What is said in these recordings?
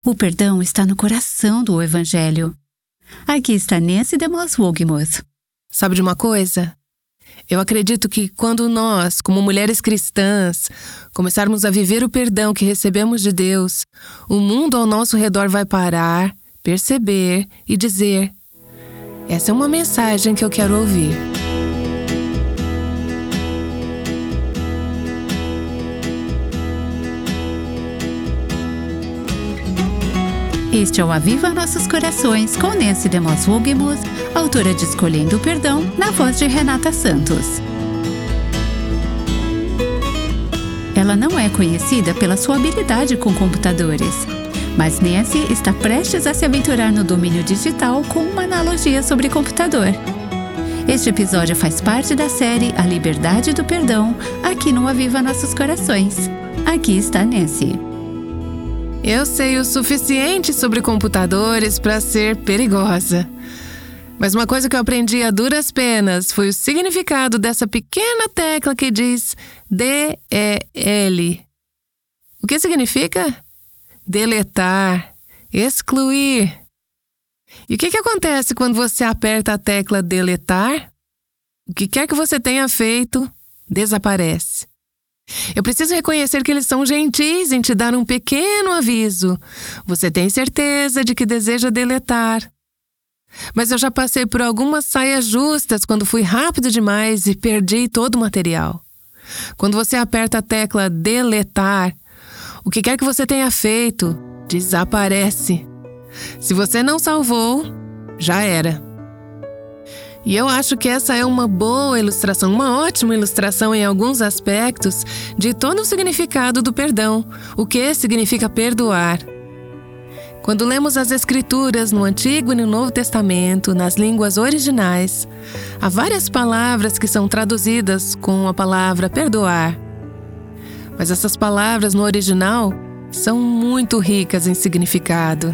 O perdão está no coração do Evangelho. Aqui está Nancy DeMoss Wogemuth. Sabe de uma coisa? Eu acredito que quando nós, como mulheres cristãs, começarmos a viver o perdão que recebemos de Deus, o mundo ao nosso redor vai parar, perceber e dizer: essa é uma mensagem que eu quero ouvir. Este é o Aviva Nossos Corações, com Nancy DeMoss Wogemuth, autora de Escolhendo o Perdão, na voz de Renata Santos. Ela não é conhecida pela sua habilidade com computadores, mas Nancy está prestes a se aventurar no domínio digital com uma analogia sobre computador. Este episódio faz parte da série A Liberdade do Perdão, aqui no Aviva Nossos Corações. Aqui está Nancy. Eu sei o suficiente sobre computadores para ser perigosa. Mas uma coisa que eu aprendi a duras penas foi o significado dessa pequena tecla que diz DEL. O que significa? Deletar, excluir. E o que acontece quando você aperta a tecla deletar? O que quer que você tenha feito, desaparece. Eu preciso reconhecer que eles são gentis em te dar um pequeno aviso. Você tem certeza de que deseja deletar. Mas eu já passei por algumas saias justas quando fui rápido demais e perdi todo o material. Quando você aperta a tecla deletar, o que quer que você tenha feito, desaparece. Se você não salvou, já era. E eu acho que essa é uma boa ilustração, uma ótima ilustração em alguns aspectos de todo o significado do perdão, o que significa perdoar. Quando lemos as Escrituras no Antigo e no Novo Testamento, nas línguas originais, há várias palavras que são traduzidas com a palavra perdoar. Mas essas palavras no original são muito ricas em significado.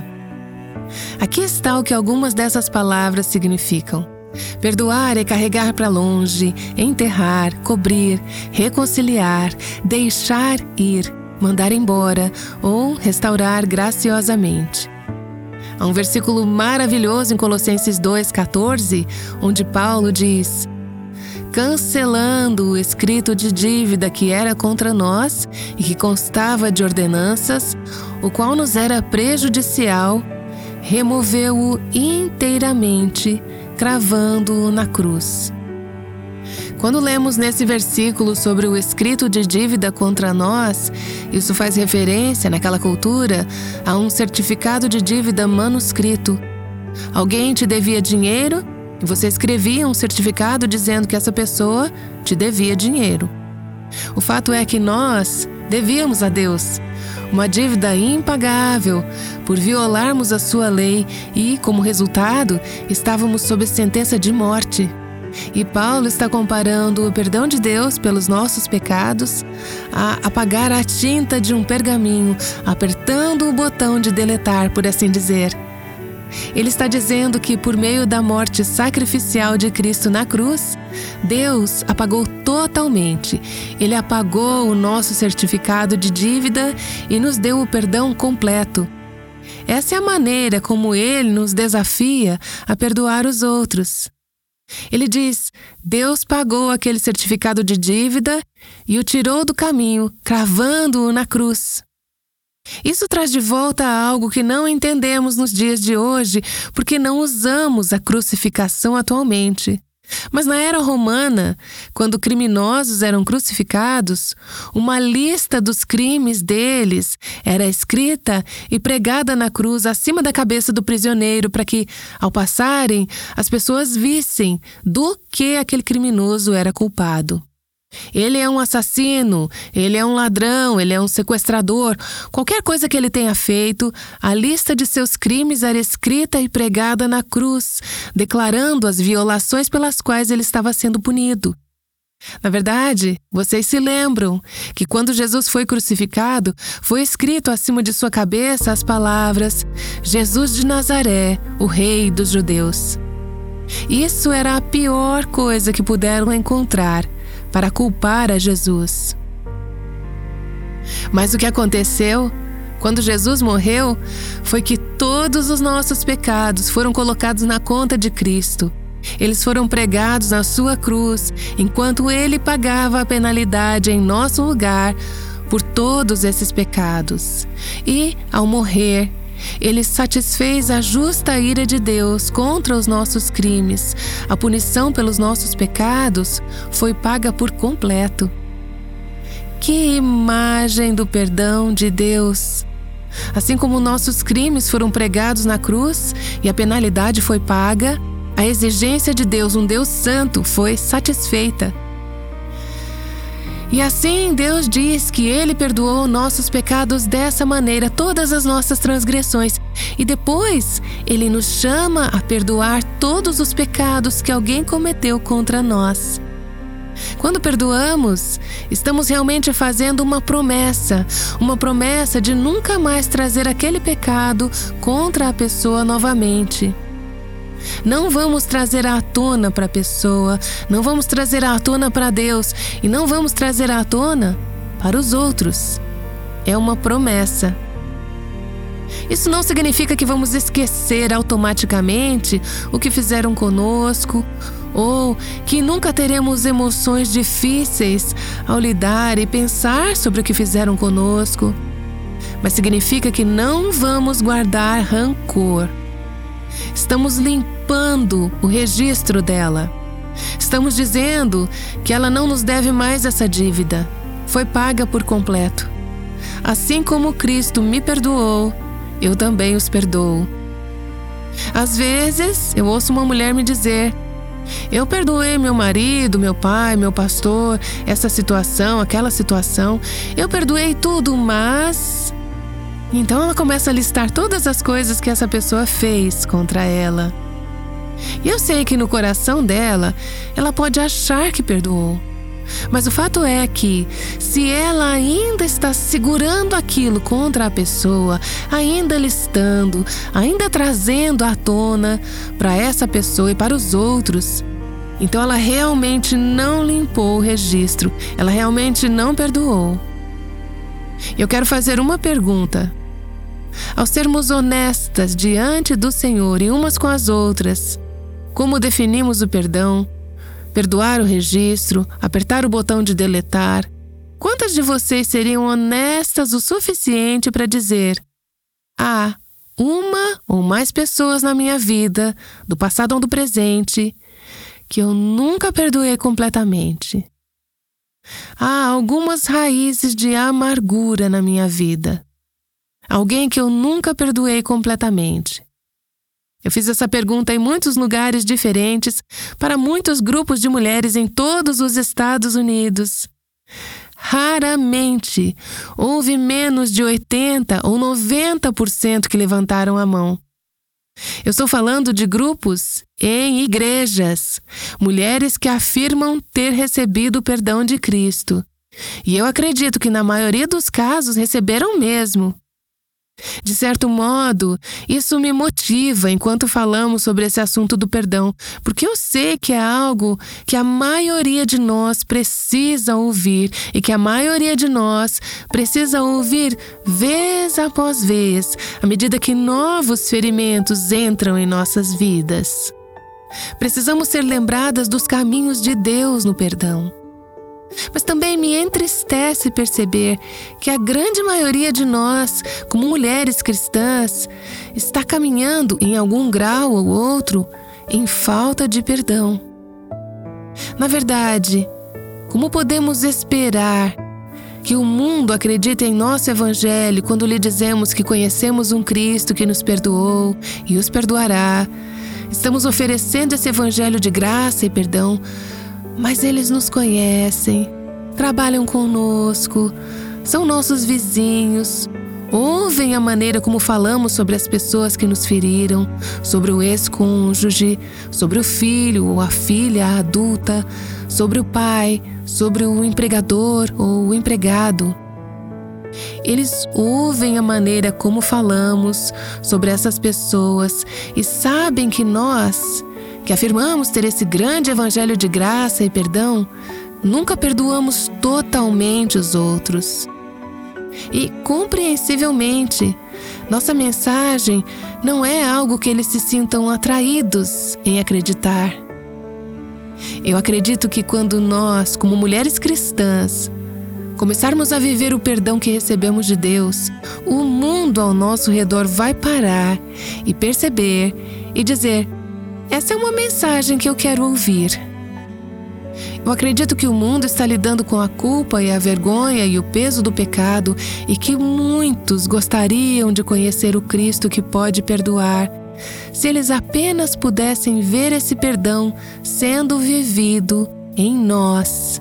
Aqui está o que algumas dessas palavras significam. Perdoar é carregar para longe, enterrar, cobrir, reconciliar, deixar ir, mandar embora ou restaurar graciosamente. Há um versículo maravilhoso em Colossenses 2,14, onde Paulo diz: cancelando o escrito de dívida que era contra nós e que constava de ordenanças, o qual nos era prejudicial, removeu-o inteiramente, cravando-o na cruz. Quando lemos nesse versículo sobre o escrito de dívida contra nós, isso faz referência, naquela cultura, a um certificado de dívida manuscrito. Alguém te devia dinheiro e você escrevia um certificado dizendo que essa pessoa te devia dinheiro. O fato é que nós devíamos a Deus uma dívida impagável por violarmos a sua lei e, como resultado, estávamos sob sentença de morte. E Paulo está comparando o perdão de Deus pelos nossos pecados a apagar a tinta de um pergaminho, apertando o botão de deletar, por assim dizer. Ele está dizendo que, por meio da morte sacrificial de Cristo na cruz, Deus apagou totalmente. Ele apagou o nosso certificado de dívida e nos deu o perdão completo. Essa é a maneira como Ele nos desafia a perdoar os outros. Ele diz: Deus pagou aquele certificado de dívida e o tirou do caminho, cravando-o na cruz. Isso traz de volta algo que não entendemos nos dias de hoje, porque não usamos a crucificação atualmente. Mas na era romana, quando criminosos eram crucificados, uma lista dos crimes deles era escrita e pregada na cruz acima da cabeça do prisioneiro para que, ao passarem, as pessoas vissem do que aquele criminoso era culpado. Ele é um assassino, ele é um ladrão, ele é um sequestrador. Qualquer coisa que ele tenha feito, a lista de seus crimes era escrita e pregada na cruz, declarando as violações pelas quais ele estava sendo punido. Na verdade, vocês se lembram que quando Jesus foi crucificado, foi escrito acima de sua cabeça as palavras: Jesus de Nazaré, o Rei dos Judeus. Isso era a pior coisa que puderam encontrar para culpar a Jesus. Mas o que aconteceu Quando Jesus morreu, foi que todos os nossos pecados foram colocados na conta de Cristo. Eles foram pregados na sua cruz, enquanto Ele pagava a penalidade em nosso lugar por todos esses pecados. E, ao morrer, Ele satisfez a justa ira de Deus contra os nossos crimes. A punição pelos nossos pecados foi paga por completo. Que imagem do perdão de Deus! Assim como nossos crimes foram pregados na cruz e a penalidade foi paga, a exigência de Deus, um Deus santo, foi satisfeita. E assim Deus diz que Ele perdoou nossos pecados dessa maneira, todas as nossas transgressões. E depois Ele nos chama a perdoar todos os pecados que alguém cometeu contra nós. Quando perdoamos, estamos realmente fazendo uma promessa de nunca mais trazer aquele pecado contra a pessoa novamente. Não vamos trazer à tona para a pessoa, não vamos trazer à tona para Deus e não vamos trazer à tona para os outros. É uma promessa. Isso não significa que vamos esquecer automaticamente o que fizeram conosco ou que nunca teremos emoções difíceis ao lidar e pensar sobre o que fizeram conosco. Mas significa que não vamos guardar rancor. Estamos limpando o registro dela. Estamos dizendo que ela não nos deve mais essa dívida. Foi paga por completo. Assim como Cristo me perdoou, eu também os perdoo. Às vezes, eu ouço uma mulher me dizer: eu perdoei meu marido, meu pai, meu pastor, essa situação, aquela situação. Eu perdoei tudo, mas... Então ela começa a listar todas as coisas que essa pessoa fez contra ela. E eu sei que no coração dela, ela pode achar que perdoou. Mas o fato é que, se ela ainda está segurando aquilo contra a pessoa, ainda listando, ainda trazendo à tona para essa pessoa e para os outros, então ela realmente não limpou o registro, ela realmente não perdoou. Eu quero fazer uma pergunta. Ao sermos honestas diante do Senhor e umas com as outras, como definimos o perdão? Perdoar o registro, apertar o botão de deletar. Quantas de vocês seriam honestas o suficiente para dizer: há uma ou mais pessoas na minha vida, do passado ou do presente, que eu nunca perdoei completamente. Há algumas raízes de amargura na minha vida. Alguém que eu nunca perdoei completamente. Eu fiz essa pergunta em muitos lugares diferentes, para muitos grupos de mulheres em todos os Estados Unidos. Raramente houve menos de 80% ou 90% que levantaram a mão. Eu estou falando de grupos em igrejas, mulheres que afirmam ter recebido o perdão de Cristo. E eu acredito que na maioria dos casos receberam mesmo. De certo modo, isso me motiva enquanto falamos sobre esse assunto do perdão, porque eu sei que é algo que a maioria de nós precisa ouvir e que a maioria de nós precisa ouvir vez após vez, à medida que novos ferimentos entram em nossas vidas. Precisamos ser lembradas dos caminhos de Deus no perdão. Mas também me entristece perceber que a grande maioria de nós, como mulheres cristãs, está caminhando em algum grau ou outro em falta de perdão. Na verdade, como podemos esperar que o mundo acredite em nosso evangelho quando lhe dizemos que conhecemos um Cristo que nos perdoou e os perdoará? Estamos oferecendo esse evangelho de graça e perdão, mas eles nos conhecem, trabalham conosco, são nossos vizinhos, ouvem a maneira como falamos sobre as pessoas que nos feriram, sobre o ex-cônjuge, sobre o filho ou a filha adulta, sobre o pai, sobre o empregador ou o empregado. Eles ouvem a maneira como falamos sobre essas pessoas e sabem que nós, que afirmamos ter esse grande evangelho de graça e perdão, nunca perdoamos totalmente os outros. e compreensivelmente. Nossa mensagem não é algo que eles se sintam atraídos em acreditar. Eu acredito que quando nós, como mulheres cristãs, começarmos a viver o perdão que recebemos de Deus, o mundo ao nosso redor vai parar e perceber e dizer: essa é uma mensagem que eu quero ouvir. Eu acredito que o mundo está lidando com a culpa e a vergonha e o peso do pecado e que muitos gostariam de conhecer o Cristo que pode perdoar, se eles apenas pudessem ver esse perdão sendo vivido em nós.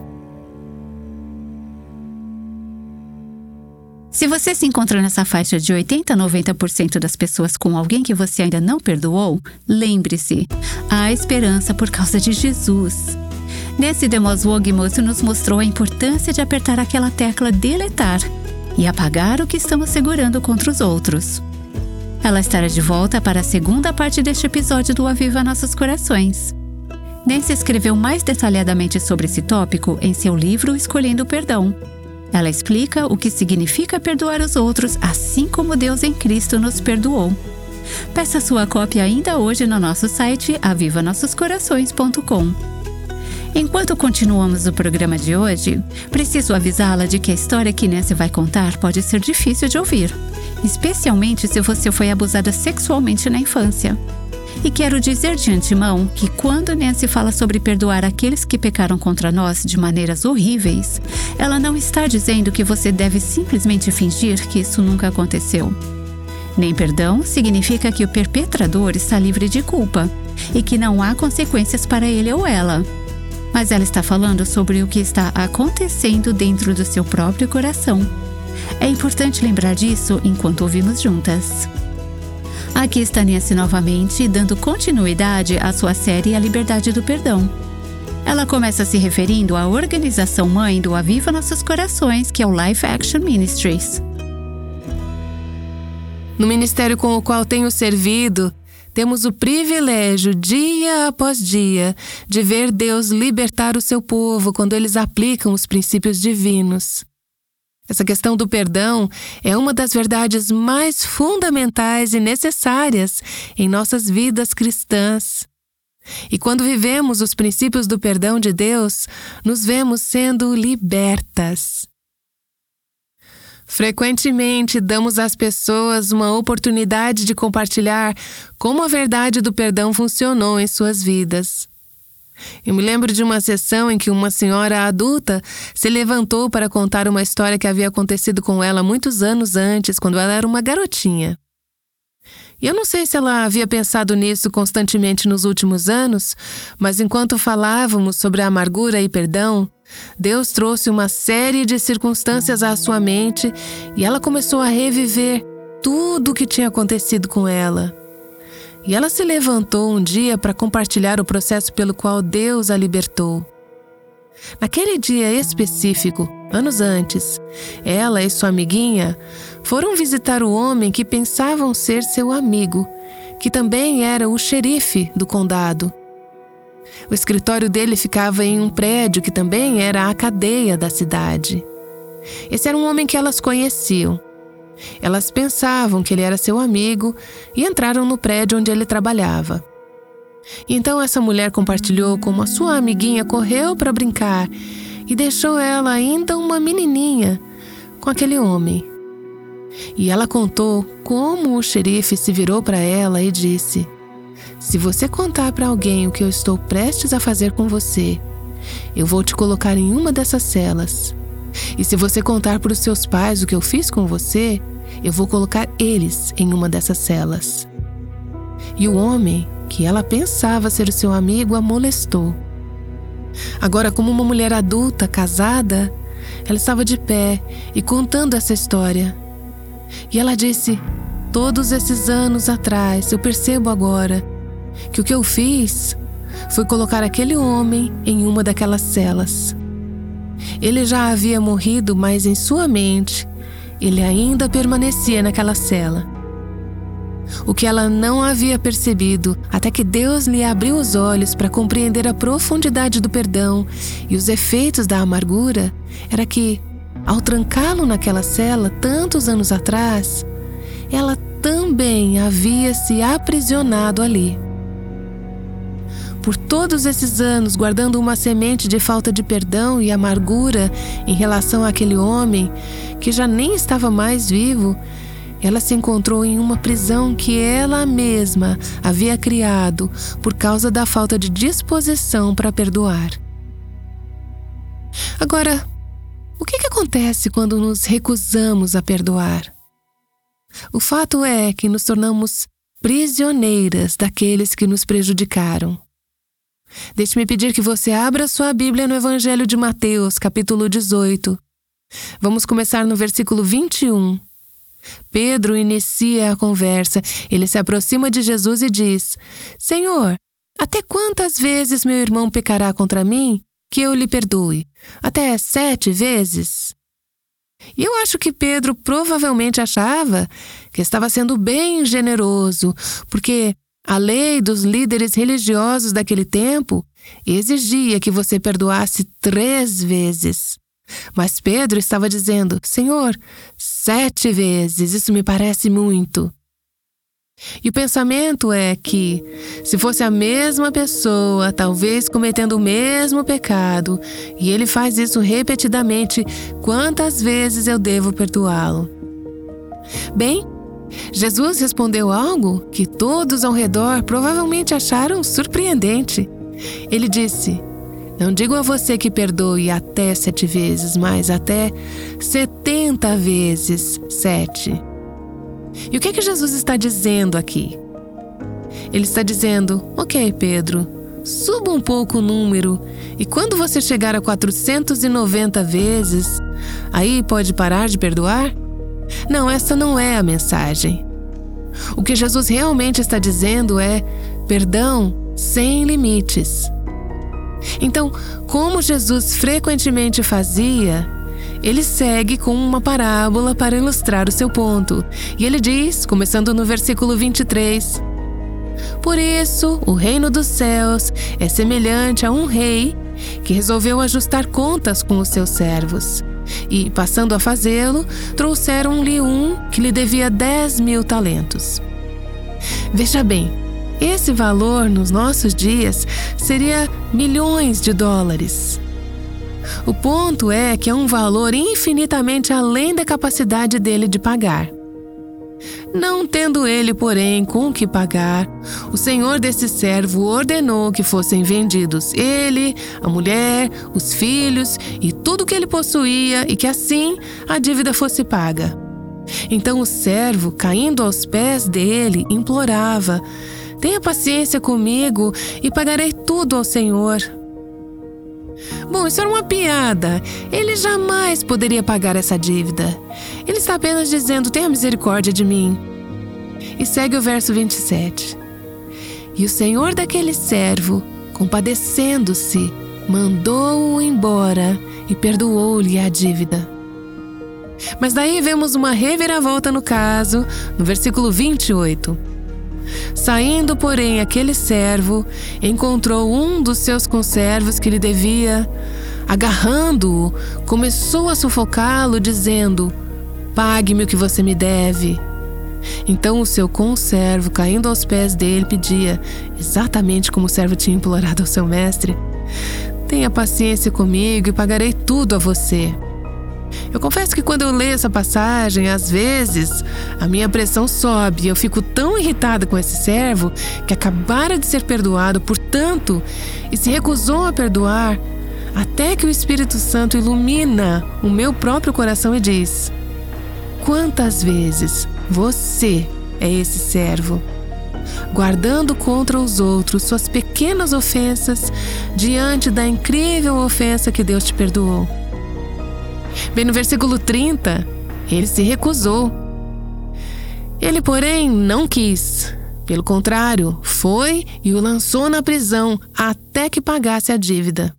Se você se encontra nessa faixa de 80 a 90% das pessoas com alguém que você ainda não perdoou, lembre-se, há esperança por causa de Jesus. Nesse Demos Wogmuth nos mostrou a importância de apertar aquela tecla deletar e apagar o que estamos segurando contra os outros. Ela estará de volta para a segunda parte deste episódio do Aviva Nossos Corações. Nancy escreveu mais detalhadamente sobre esse tópico em seu livro Escolhendo o Perdão. Ela explica o que significa perdoar os outros, assim como Deus em Cristo nos perdoou. Peça sua cópia ainda hoje no nosso site avivanossoscorações.com. Enquanto continuamos o programa de hoje, preciso avisá-la de que a história que Nancy vai contar pode ser difícil de ouvir, especialmente se você foi abusada sexualmente na infância. E quero dizer de antemão que quando Nancy fala sobre perdoar aqueles que pecaram contra nós de maneiras horríveis, ela não está dizendo que você deve simplesmente fingir que isso nunca aconteceu. Nem perdão significa que o perpetrador está livre de culpa e que não há consequências para ele ou ela. Mas ela está falando sobre o que está acontecendo dentro do seu próprio coração. É importante lembrar disso enquanto ouvimos juntas. Aqui está Nancy novamente, dando continuidade à sua série A Liberdade do Perdão. Ela começa se referindo à organização mãe do Aviva Nossos Corações, que é o Life Action Ministries. No ministério com o qual tenho servido, temos o privilégio, dia após dia, de ver Deus libertar o seu povo quando eles aplicam os princípios divinos. Essa questão do perdão é uma das verdades mais fundamentais e necessárias em nossas vidas cristãs. E quando vivemos os princípios do perdão de Deus, nos vemos sendo libertas. Frequentemente damos às pessoas uma oportunidade de compartilhar como a verdade do perdão funcionou em suas vidas. Eu me lembro de uma sessão em que uma senhora adulta se levantou para contar uma história que havia acontecido com ela muitos anos antes, quando ela era uma garotinha. E eu não sei se ela havia pensado nisso constantemente nos últimos anos, mas enquanto falávamos sobre a amargura e perdão, Deus trouxe uma série de circunstâncias à sua mente e ela começou a reviver tudo o que tinha acontecido com ela. E ela se levantou um dia para compartilhar o processo pelo qual Deus a libertou. Naquele dia específico, anos antes, ela e sua amiguinha foram visitar o homem que pensavam ser seu amigo, que também era o xerife do condado. O escritório dele ficava em um prédio que também era a cadeia da cidade. Esse era um homem que elas conheciam. Elas pensavam que ele era seu amigo e entraram no prédio onde ele trabalhava. Então essa mulher compartilhou como a sua amiguinha correu para brincar e deixou ela ainda uma menininha com aquele homem. E ela contou como o xerife se virou para ela e disse: "Se você contar para alguém o que eu estou prestes a fazer com você, eu vou te colocar em uma dessas celas. E se você contar para os seus pais o que eu fiz com você, eu vou colocar eles em uma dessas celas." E o homem, que ela pensava ser o seu amigo, a molestou. Agora, como uma mulher adulta, casada, ela estava de pé e contando essa história. E ela disse: "Todos esses anos atrás, eu percebo agora que o que eu fiz foi colocar aquele homem em uma daquelas celas. Ele já havia morrido, mas em sua mente, ele ainda permanecia naquela cela. O que ela não havia percebido, até que Deus lhe abriu os olhos para compreender a profundidade do perdão e os efeitos da amargura, era que, ao trancá-lo naquela cela tantos anos atrás, ela também havia se aprisionado ali. Por todos esses anos, guardando uma semente de falta de perdão e amargura em relação àquele homem que já nem estava mais vivo, ela se encontrou em uma prisão que ela mesma havia criado por causa da falta de disposição para perdoar. Agora, o que acontece quando nos recusamos a perdoar? O fato é que nos tornamos prisioneiras daqueles que nos prejudicaram. Deixe-me pedir que você abra sua Bíblia no Evangelho de Mateus, capítulo 18. Vamos começar no versículo 21. Pedro inicia a conversa. Ele se aproxima de Jesus e diz: Senhor, até quantas vezes meu irmão pecará contra mim que eu lhe perdoe? Até 7 vezes? E eu acho que Pedro provavelmente achava que estava sendo bem generoso, porque a lei dos líderes religiosos daquele tempo exigia que você perdoasse 3 vezes. Mas Pedro estava dizendo: Senhor, 7 vezes, isso me parece muito. E o pensamento é que, se fosse a mesma pessoa, talvez cometendo o mesmo pecado, e ele faz isso repetidamente, quantas vezes eu devo perdoá-lo? Bem, Jesus respondeu algo que todos ao redor provavelmente acharam surpreendente. Ele disse: Não digo a você que perdoe até 7 vezes, mas até 70 vezes 7. E o que Jesus está dizendo aqui? Ele está dizendo: Ok, Pedro, suba um pouco o número, e quando você chegar a 490 vezes, aí pode parar de perdoar? Não, essa não é a mensagem. O que Jesus realmente está dizendo é perdão sem limites. Então, como Jesus frequentemente fazia, ele segue com uma parábola para ilustrar o seu ponto. E ele diz, começando no versículo 23, Por isso, o reino dos céus é semelhante a um rei que resolveu ajustar contas com os seus servos. E, passando a fazê-lo, trouxeram-lhe um que lhe devia 10.000 talentos. Veja bem, esse valor nos nossos dias seria milhões de dólares. O ponto é que é um valor infinitamente além da capacidade dele de pagar. Não tendo ele, porém, com o que pagar, o senhor desse servo ordenou que fossem vendidos ele, a mulher, os filhos e tudo o que ele possuía, e que assim a dívida fosse paga. Então o servo, caindo aos pés dele, implorava: Tenha paciência comigo e pagarei tudo ao senhor. Bom, isso era uma piada. Ele jamais poderia pagar essa dívida. Ele está apenas dizendo: tenha misericórdia de mim. E segue o verso 27. E o senhor daquele servo, compadecendo-se, mandou-o embora e perdoou-lhe a dívida. Mas daí vemos uma reviravolta no caso, no versículo 28. Saindo, porém, aquele servo encontrou um dos seus conservos que lhe devia. Agarrando-o, começou a sufocá-lo, dizendo: Pague-me o que você me deve. Então o seu conservo, caindo aos pés dele, pedia, exatamente como o servo tinha implorado ao seu mestre: Tenha paciência comigo e pagarei tudo a você. Eu confesso que quando eu leio essa passagem, às vezes a minha pressão sobe e eu fico tão irritada com esse servo que acabara de ser perdoado, portanto, e se recusou a perdoar, até que o Espírito Santo ilumina o meu próprio coração e diz: Quantas vezes você é esse servo, guardando contra os outros suas pequenas ofensas diante da incrível ofensa que Deus te perdoou? Bem, no versículo 30, ele se recusou. Ele, porém, não quis. Pelo contrário, foi e o lançou na prisão até que pagasse a dívida.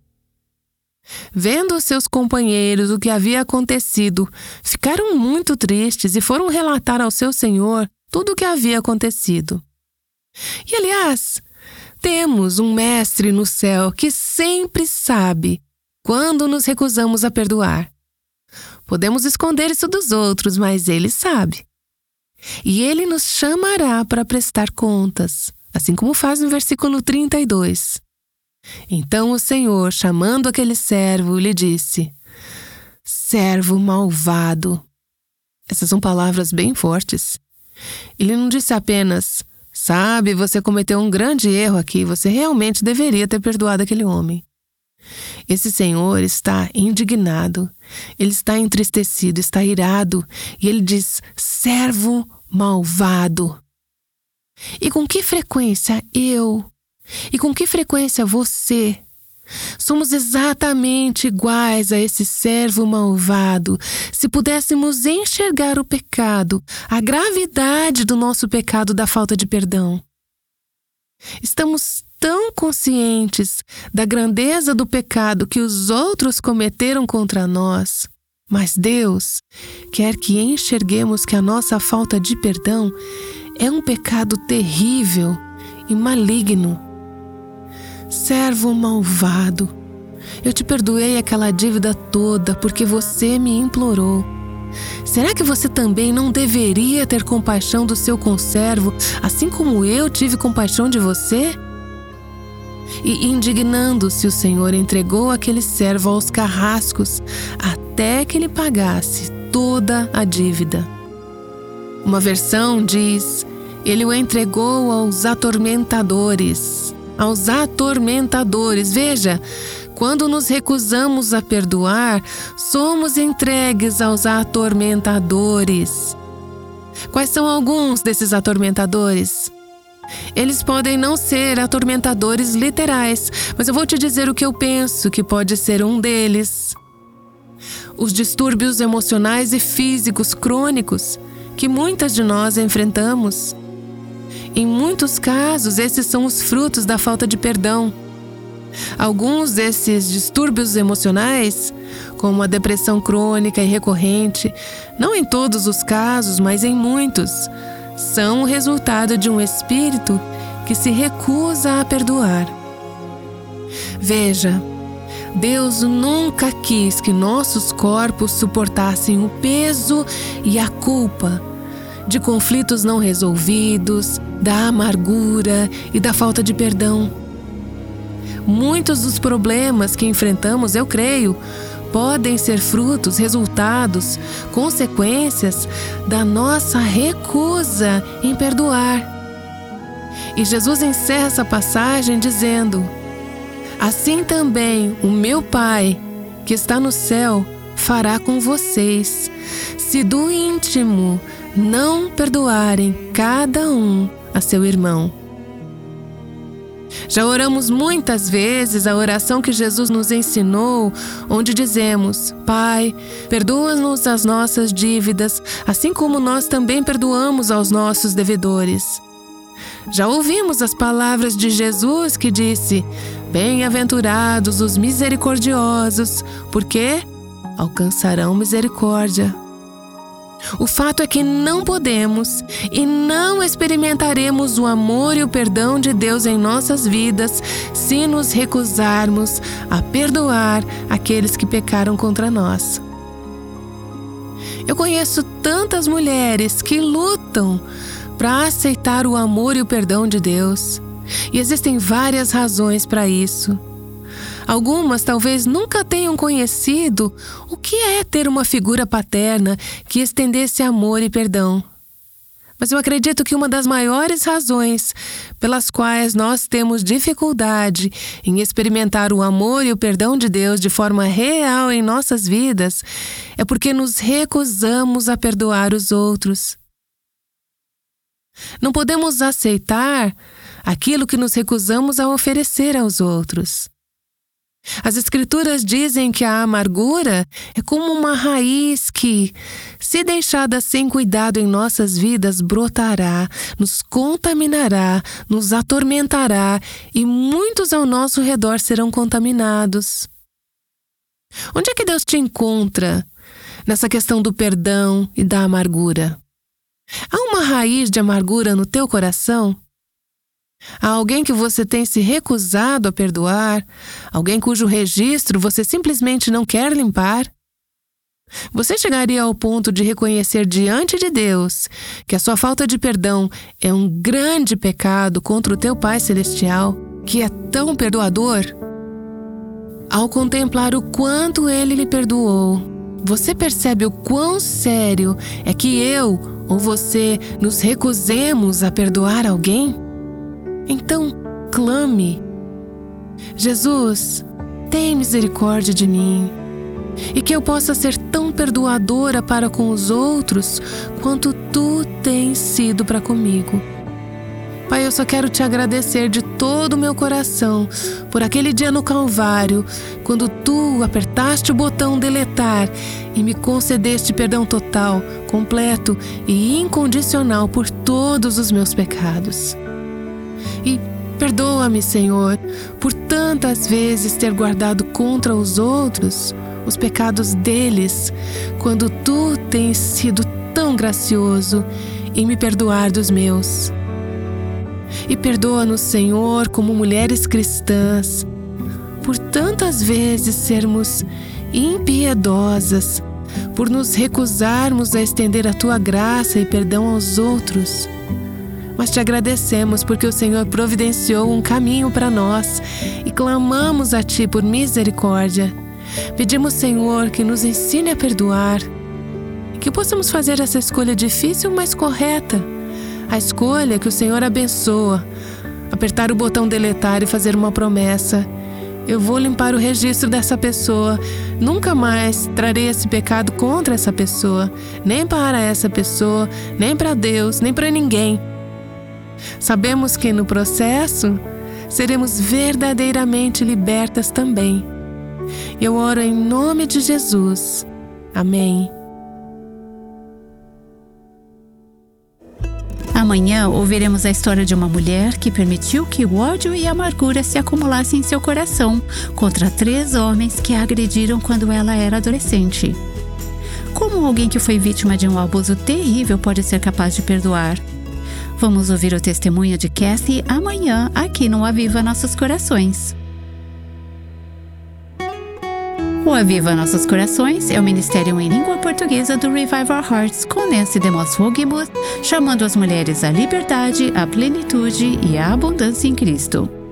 Vendo os seus companheiros o que havia acontecido, ficaram muito tristes e foram relatar ao seu senhor tudo o que havia acontecido. E, aliás, temos um mestre no céu que sempre sabe quando nos recusamos a perdoar. Podemos esconder isso dos outros, mas Ele sabe. E Ele nos chamará para prestar contas, assim como faz no versículo 32. Então o Senhor, chamando aquele servo, lhe disse: servo malvado. Essas são palavras bem fortes. Ele não disse apenas: sabe, você cometeu um grande erro aqui, você realmente deveria ter perdoado aquele homem. Esse Senhor está indignado, ele está entristecido, está irado, e ele diz: servo malvado. E com que frequência e com que frequência você somos exatamente iguais a esse servo malvado? Se pudéssemos enxergar o pecado, a gravidade do nosso pecado da falta de perdão. Estamos tão conscientes da grandeza do pecado que os outros cometeram contra nós, mas Deus quer que enxerguemos que a nossa falta de perdão é um pecado terrível e maligno. Servo malvado, eu te perdoei aquela dívida toda porque você me implorou. Será que você também não deveria ter compaixão do seu conservo, assim como eu tive compaixão de você? E indignando-se, o Senhor entregou aquele servo aos carrascos até que ele pagasse toda a dívida. Uma versão diz: ele o entregou aos atormentadores. Aos atormentadores. Veja, quando nos recusamos a perdoar, somos entregues aos atormentadores. Quais são alguns desses atormentadores? Eles podem não ser atormentadores literais, mas eu vou te dizer o que eu penso que pode ser um deles. Os distúrbios emocionais e físicos crônicos que muitas de nós enfrentamos. Em muitos casos, esses são os frutos da falta de perdão. Alguns desses distúrbios emocionais, como a depressão crônica e recorrente, não em todos os casos, mas em muitos, são o resultado de um espírito que se recusa a perdoar. Veja, Deus nunca quis que nossos corpos suportassem o peso e a culpa de conflitos não resolvidos, da amargura e da falta de perdão. Muitos dos problemas que enfrentamos, eu creio, podem ser frutos, resultados, consequências da nossa recusa em perdoar. E Jesus encerra essa passagem dizendo: assim também o meu Pai, que está no céu, fará com vocês, se do íntimo não perdoarem cada um a seu irmão. Já oramos muitas vezes a oração que Jesus nos ensinou, onde dizemos: Pai, perdoa-nos as nossas dívidas, assim como nós também perdoamos aos nossos devedores. Já ouvimos as palavras de Jesus que disse: bem-aventurados os misericordiosos, porque alcançarão misericórdia. O fato é que não podemos e não experimentaremos o amor e o perdão de Deus em nossas vidas se nos recusarmos a perdoar aqueles que pecaram contra nós. Eu conheço tantas mulheres que lutam para aceitar o amor e o perdão de Deus, e existem várias razões para isso. Algumas talvez nunca tenham conhecido o que é ter uma figura paterna que estendesse amor e perdão. Mas eu acredito que uma das maiores razões pelas quais nós temos dificuldade em experimentar o amor e o perdão de Deus de forma real em nossas vidas é porque nos recusamos a perdoar os outros. Não podemos aceitar aquilo que nos recusamos a oferecer aos outros. As Escrituras dizem que a amargura é como uma raiz que, se deixada sem cuidado em nossas vidas, brotará, nos contaminará, nos atormentará e muitos ao nosso redor serão contaminados. Onde é que Deus te encontra nessa questão do perdão e da amargura? Há uma raiz de amargura no teu coração? Há alguém que você tem se recusado a perdoar? Alguém cujo registro você simplesmente não quer limpar? Você chegaria ao ponto de reconhecer diante de Deus que a sua falta de perdão é um grande pecado contra o teu Pai Celestial, que é tão perdoador? Ao contemplar o quanto Ele lhe perdoou, você percebe o quão sério é que eu ou você nos recusemos a perdoar alguém? Então, clame: Jesus, tem misericórdia de mim, e que eu possa ser tão perdoadora para com os outros quanto Tu tens sido para comigo. Pai, eu só quero Te agradecer de todo o meu coração por aquele dia no Calvário, quando Tu apertaste o botão deletar e me concedeste perdão total, completo e incondicional por todos os meus pecados. E perdoa-me, Senhor, por tantas vezes ter guardado contra os outros os pecados deles, quando Tu tens sido tão gracioso em me perdoar dos meus. E perdoa-nos, Senhor, como mulheres cristãs, por tantas vezes sermos impiedosas, por nos recusarmos a estender a Tua graça e perdão aos outros. Mas Te agradecemos porque o Senhor providenciou um caminho para nós e clamamos a Ti por misericórdia. Pedimos, Senhor, que nos ensine a perdoar, que possamos fazer essa escolha difícil, mas correta. A escolha que o Senhor abençoa. Apertar o botão deletar e fazer uma promessa: eu vou limpar o registro dessa pessoa. Nunca mais trarei esse pecado contra essa pessoa, nem para essa pessoa, nem para Deus, nem para ninguém. Sabemos que no processo seremos verdadeiramente libertas também. Eu oro em nome de Jesus. Amém. Amanhã ouviremos a história de uma mulher que permitiu que o ódio e a amargura se acumulassem em seu coração contra 3 homens que a agrediram quando ela era adolescente. Como alguém que foi vítima de um abuso terrível pode ser capaz de perdoar? Vamos ouvir o testemunho de Cassie amanhã aqui no Aviva Nossos Corações. O Aviva Nossos Corações é o ministério em língua portuguesa do Revive Our Hearts com Nancy DeMoss Wogemuth, chamando as mulheres à liberdade, à plenitude e à abundância em Cristo.